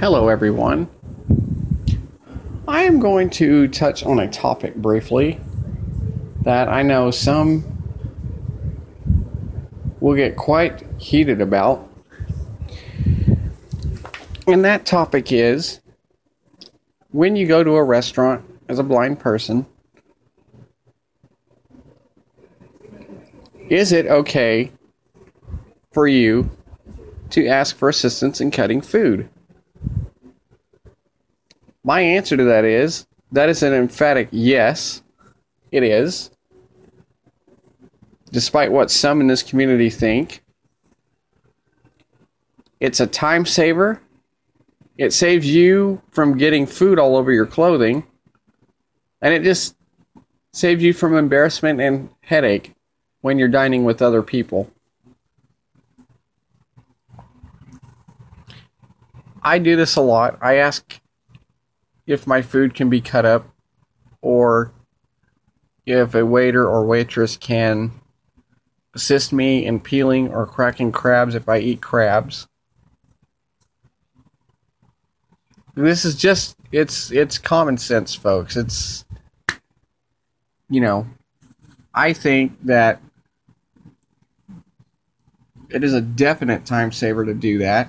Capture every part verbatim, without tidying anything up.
Hello, everyone. I am going to touch on a topic briefly that I know some will get quite heated about. And that topic is, when you go to a restaurant as a blind person, is it okay for you to ask for assistance in cutting food? My answer to that is, that is an emphatic yes, it is. Despite what some in this community think. It's a time saver. It saves you from getting food all over your clothing. And it just saves you from embarrassment and headache when you're dining with other people. I do this a lot. I ask if my food can be cut up, or if a waiter or waitress can assist me in peeling or cracking crabs if I eat crabs. This is just, it's it's common sense, folks. It's, you know, I think that it is a definite time saver to do that.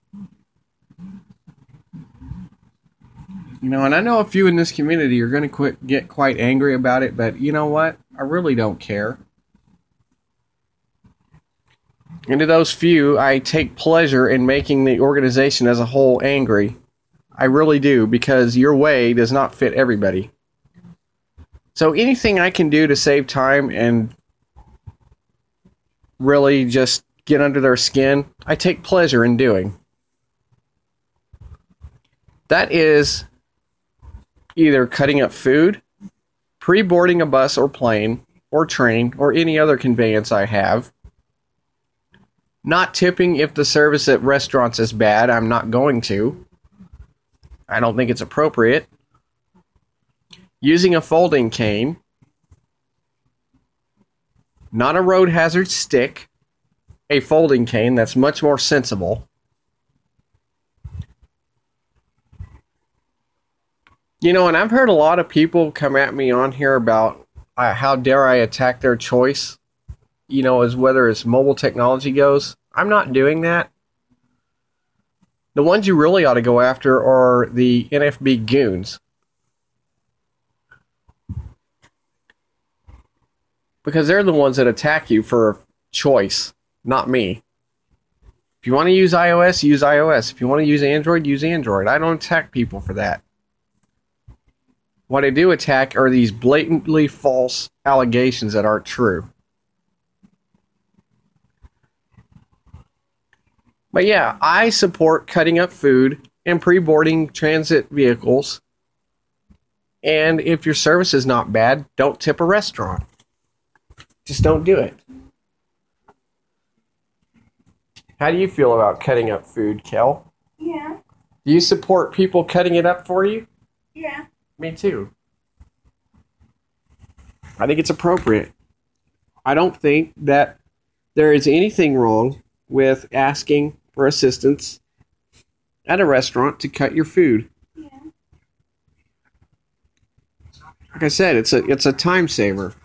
You know, and I know a few in this community are going to quit, get quite angry about it, but you know what? I really don't care. And to those few, I take pleasure in making the organization as a whole angry. I really do, because your way does not fit everybody. So anything I can do to save time and really just get under their skin, I take pleasure in doing. That is either cutting up food, pre-boarding a bus or plane, or train, or any other conveyance I have. Not tipping if the service at restaurants is bad. I'm not going to. I don't think it's appropriate. Using a folding cane. Not a road hazard stick. A folding cane that's much more sensible. You know, and I've heard a lot of people come at me on here about uh, how dare I attack their choice, you know, as whether it's mobile technology goes. I'm not doing that. The ones you really ought to go after are the N F B goons. Because they're the ones that attack you for choice, not me. If you want to use iOS, use iOS. If you want to use Android, use Android. I don't attack people for that. What I do attack are these blatantly false allegations that aren't true. But yeah, I support cutting up food and pre-boarding transit vehicles. And if your service is not bad, don't tip a restaurant. Just don't do it. How do you feel about cutting up food, Kel? Yeah. Do you support people cutting it up for you? Yeah. Me too. I think it's appropriate. I don't think that there is anything wrong with asking for assistance at a restaurant to cut your food. Yeah. Like I said, it's a it's a time saver.